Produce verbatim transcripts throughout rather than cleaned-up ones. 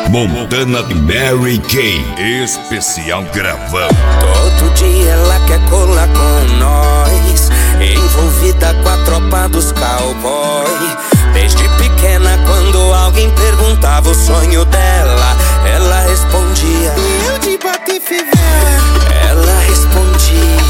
Montana e Mary Kay, especial gravão. Todo dia ela quer colar com nós, envolvida com a tropa dos cowboy. Desde pequena, quando alguém perguntava o sonho dela, ela respondia: eu de Patife velho. Ela respondia: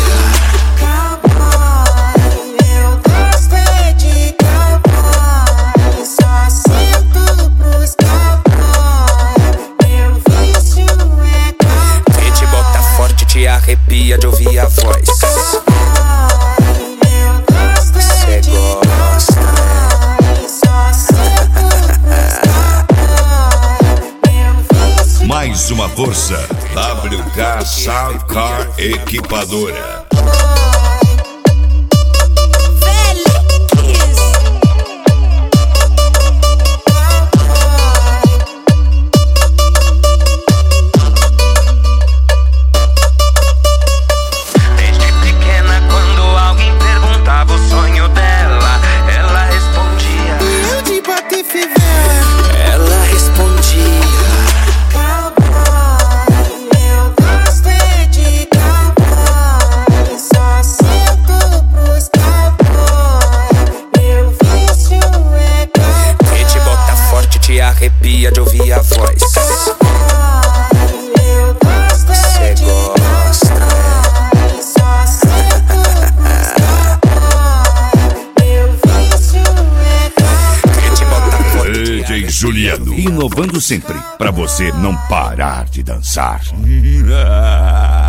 te arrepia de ouvir a voz. Cê gosta, né? Mais uma força, W K Sound Car Equipadora. Ela respondia: cowboy, eu gosto é de cowboy, só sinto pros cowboy, meu vício é cowboy. Que te bota forte, te arrepia de ouvir a voz. Eu gosto é de gosta, né? Só sinto pros cowboy, meu vício é cowboy. D J Juliano, inovando sempre, pra você não parar de dançar.